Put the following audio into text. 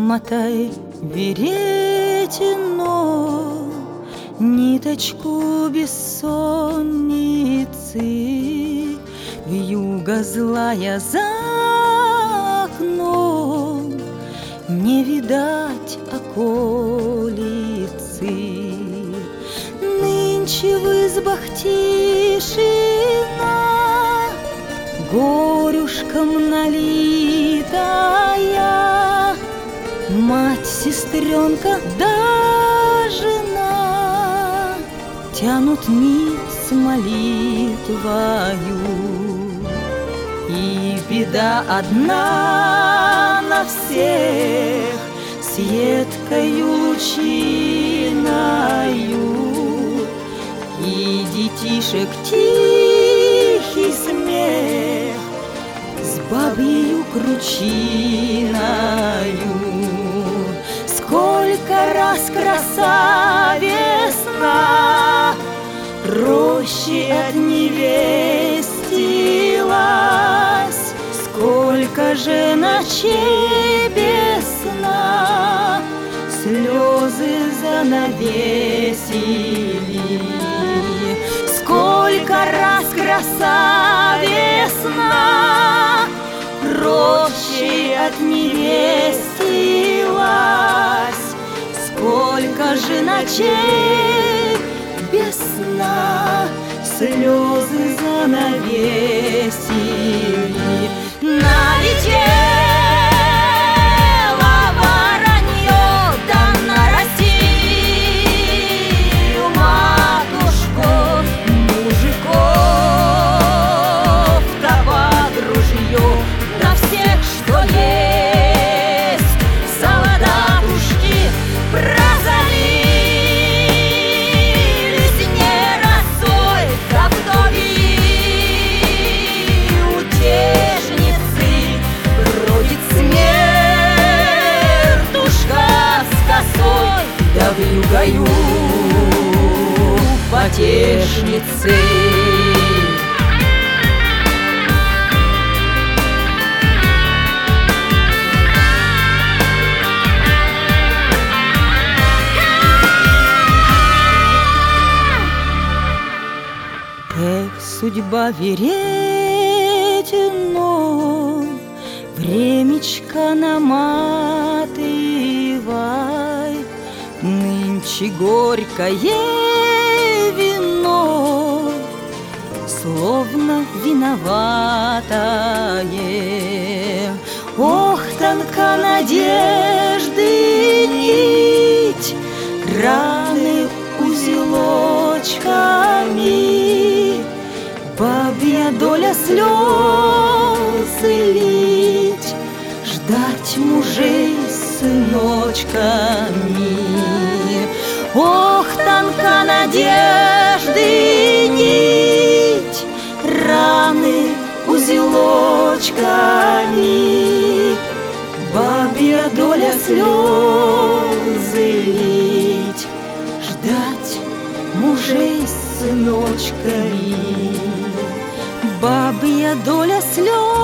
Мотай веретено, ниточку бессонницы, вьюга злая за окном, не видать околицы. Нынче в избах тишина, горюшком налитая, мать, сестренка да жена тянут нить с молитвою. И беда одна на всех с едкою лучиною, и детишек тихий смех с бабьею кручиною. Сколько раз краса весна рощи отневестилась, сколько же ночей без сна слезы занавесили. Сколько раз краса весна рощи отневестилась, сколько же ночей без сна слезы занавесили. Налетело воронье, да на Россию, матушку, мужиков табак, ружье, да всех, что есть, солдатушки прозалились не росой, да вдовьи утешницы бродит смертушка с косой, да вьюгою потешницы. Эх, судьба веретено, времечко наматывай, нынче горькое вино, словно виноватое. Ох, тонка надежды нить, раны узелочками, бабья доля слезы лить, ждать мужей с сыночками. Ох, тонка надежды нить, раны узелочками, бабья доля слезы лить, ждать мужей с сыночками. Бабья доля слез